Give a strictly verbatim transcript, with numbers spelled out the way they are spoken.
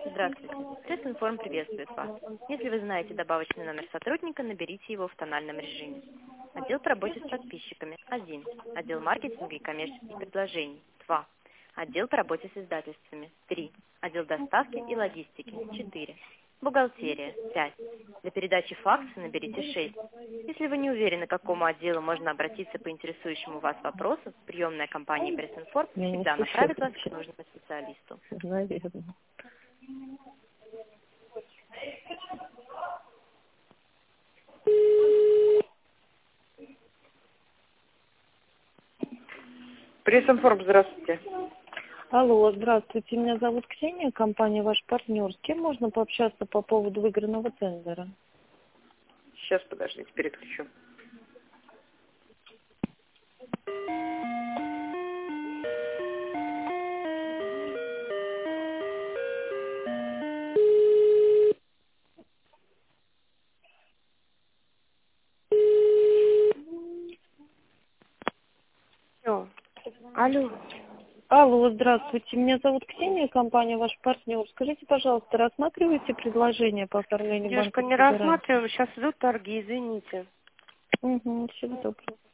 Здравствуйте. Пресс-информ приветствует вас. Если вы знаете добавочный номер сотрудника, наберите его в тональном режиме. Отдел по работе с подписчиками– один. Отдел маркетинга и коммерческих предложений– два. Отдел по работе с издательствами– три. Отдел доставки и логистики– четыре. Бухгалтерия– пять. Для передачи факса наберите шесть. Если вы не уверены, к какому отделу можно обратиться по интересующему вас вопросу, приемная компания Пресс-информ Я не всегда слышу направит вас к вообще. нужному специалисту. Наверное. Пресс-информ, здравствуйте. Алло, здравствуйте. Меня зовут Ксения, компания «Ваш партнер». С кем можно пообщаться по поводу выигранного тендера? Сейчас, подождите, переключу. Алло. Алло. Алло, здравствуйте. Меня зовут Ксения, компания «Ваш партнер». Скажите, пожалуйста, рассматриваете предложение по оформлению Девушка, не банковской гарантии? рассматриваем, сейчас идут торги, извините. Угу, всего доброго.